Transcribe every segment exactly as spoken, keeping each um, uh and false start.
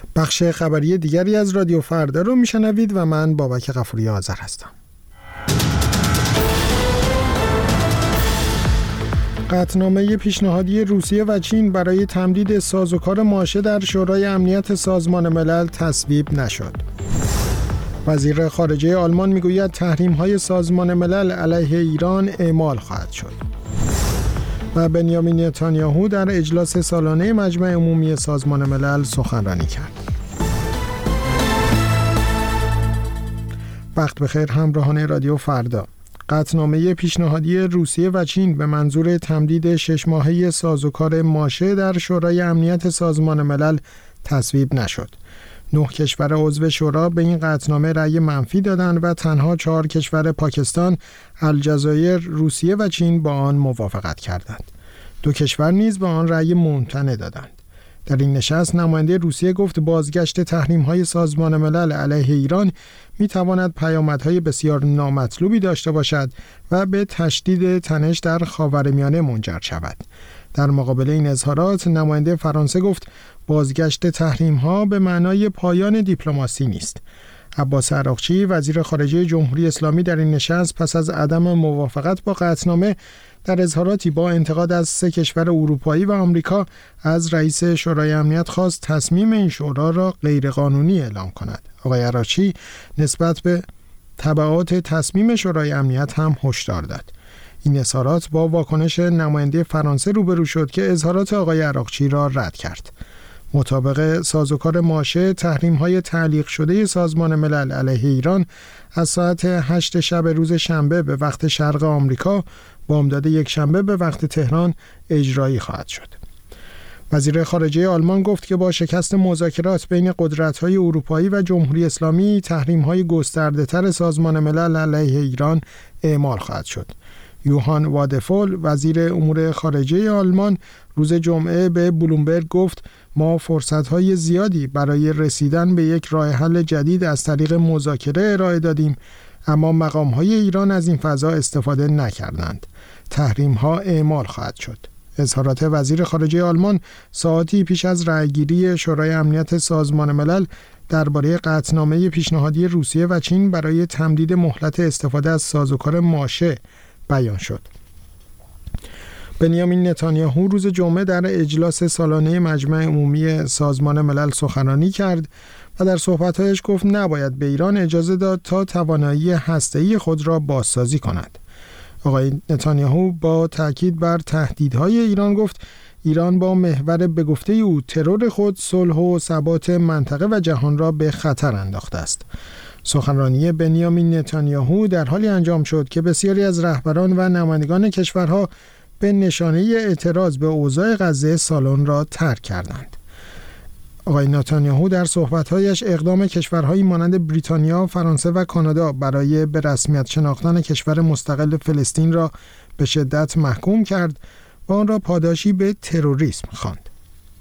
بخش خبری دیگری از رادیو فردا رو میشنوید و من بابک غفوری آذر هستم. قطعنامه پیشنهادی روسیه و چین برای تمدید سازوکار ماشه در شورای امنیت سازمان ملل تصویب نشد. وزیر خارجه آلمان میگوید تحریم‌های سازمان ملل علیه ایران اعمال خواهد شد. و بنیامین نتانیاهو در اجلاس سالانه مجمع عمومی سازمان ملل سخنرانی کرد. وقت بخیر همراهان رادیو فردا. قطعنامه پیشنهادی روسیه و چین به منظور تمدید شش ماهه سازوکار ماشه در شورای امنیت سازمان ملل تصویب نشد. نه کشور عضو شورا به این قطعنامه رأی منفی دادند و تنها چهار کشور پاکستان، الجزایر، روسیه و چین با آن موافقت کردند. دو کشور نیز به آن رأی ممتنع دادند. در این نشست نماینده روسیه گفت بازگشت تحریم‌های سازمان ملل علیه ایران می‌تواند پیامدهای بسیار نامطلوبی داشته باشد و به تشدید تنش در خاورمیانه منجر شود. در مقابل این اظهارات نماینده فرانسه گفت بازگشت تحریم‌ها به معنای پایان دیپلماسی نیست. عباس عراقچی وزیر خارجه جمهوری اسلامی در این نشست پس از عدم موافقت با قطعنامه در اظهاراتی با انتقاد از سه کشور اروپایی و آمریکا از رئیس شورای امنیت خواست تصمیم این شورا را غیرقانونی اعلام کند. آقای عراقچی نسبت به تبعات تصمیم شورای امنیت هم هشدار داد. این اظهارات با واکنش نماینده فرانسه روبرو شد که اظهارات آقای عراقچی را رد کرد. مطابق سازوکار ماشه، تحریم‌های تعلیق شده سازمان ملل علیه ایران از ساعت هشت شب روز شنبه به وقت شرق آمریکا، بامداد یک شنبه به وقت تهران اجرایی خواهد شد. وزیر خارجه آلمان گفت که با شکست مذاکرات بین قدرت‌های اروپایی و جمهوری اسلامی، تحریم‌های گسترده‌تر سازمان ملل علیه ایران اعمال خواهد شد. یوهان وادفول وزیر امور خارجه آلمان روز جمعه به بلومبرگ گفت ما فرصت‌های زیادی برای رسیدن به یک راه حل جدید از طریق مذاکره ارائه دادیم، اما مقام‌های ایران از این فضا استفاده نکردند. تحریم‌ها اعمال خواهد شد. اظهارات وزیر خارجه آلمان ساعتی پیش از رأیگیری شورای امنیت سازمان ملل درباره قطعنامه پیشنهادی روسیه و چین برای تمدید مهلت استفاده از سازوکار ماشه بیان شد. بنیامین نتانیاهو روز جمعه در اجلاس سالانه مجمع عمومی سازمان ملل سخنرانی کرد و در صحبت‌هایش گفت نباید به ایران اجازه داد تا توانایی هسته‌ای خود را بازسازی کند. آقای نتانیاهو با تاکید بر تهدیدهای ایران گفت ایران با محور به گفته او ترور خود صلح و ثبات منطقه و جهان را به خطر انداخته است. سخنرانی بنیامین نتانیاهو در حالی انجام شد که بسیاری از رهبران و نمایندگان کشورها به نشانه اعتراض به اوضاع غزه سالن را ترک کردند. آقای نتانیاهو در صحبت‌هایش اقدام کشورهایی مانند بریتانیا، فرانسه و کانادا برای به رسمیت شناختن کشور مستقل فلسطین را به شدت محکوم کرد و آن را پاداشی به تروریسم خواند.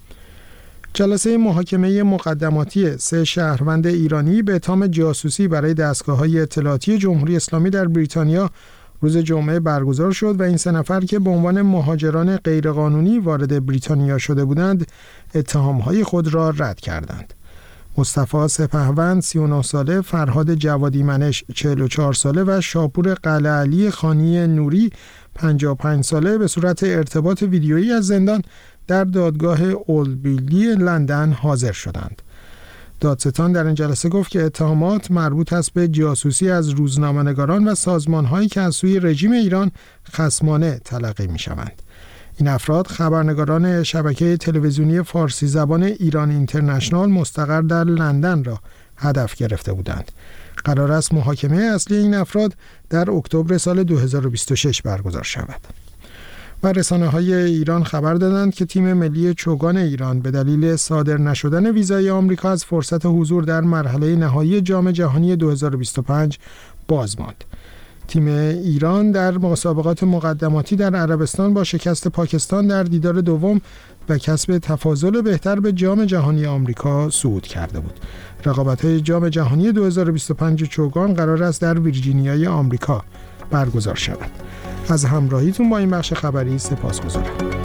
جلسه محاکمه مقدماتی سه شهروند ایرانی به اتهام جاسوسی برای دستگاه‌های اطلاعاتی جمهوری اسلامی در بریتانیا روز جمعه برگزار شد و این سه نفر که به عنوان مهاجران غیرقانونی وارد بریتانیا شده بودند، اتهام‌های خود را رد کردند. مصطفی سپهوند سی و نه ساله، فرهاد جوادی منش چهل و چهار ساله و شاپور قلعه علی خانی نوری پنجاه و پنج ساله به صورت ارتباط ویدیویی از زندان در دادگاه اولد بیلی لندن حاضر شدند. دادستان در این جلسه گفت که اتهامات مربوط است به جاسوسی از روزنامه‌نگاران و سازمان‌هایی که از سوی رژیم ایران خصمانه تلقی می‌شوند. این افراد خبرنگاران شبکه تلویزیونی فارسی زبان ایران اینترنشنال مستقر در لندن را هدف گرفته بودند. قرار است محاکمه اصلی این افراد در اکتبر سال دو هزار و بیست و شش برگزار شود. و رسانه‌های ایران خبر دادند که تیم ملی چوگان ایران به دلیل صادر نشدن ویزای آمریکا از فرصت حضور در مرحله نهایی جام جهانی دو هزار و بیست و پنج باز ماند. تیم ایران در مسابقات مقدماتی در عربستان با شکست پاکستان در دیدار دوم و کسب تفاضل بهتر به جام جهانی آمریکا صعود کرده بود. رقابت‌های جام جهانی دو هزار و بیست و پنج چوگان قرار است در ویرجینیای آمریکا برگزار شود. از همراهیتون با این بخش خبری سپاسگزارم.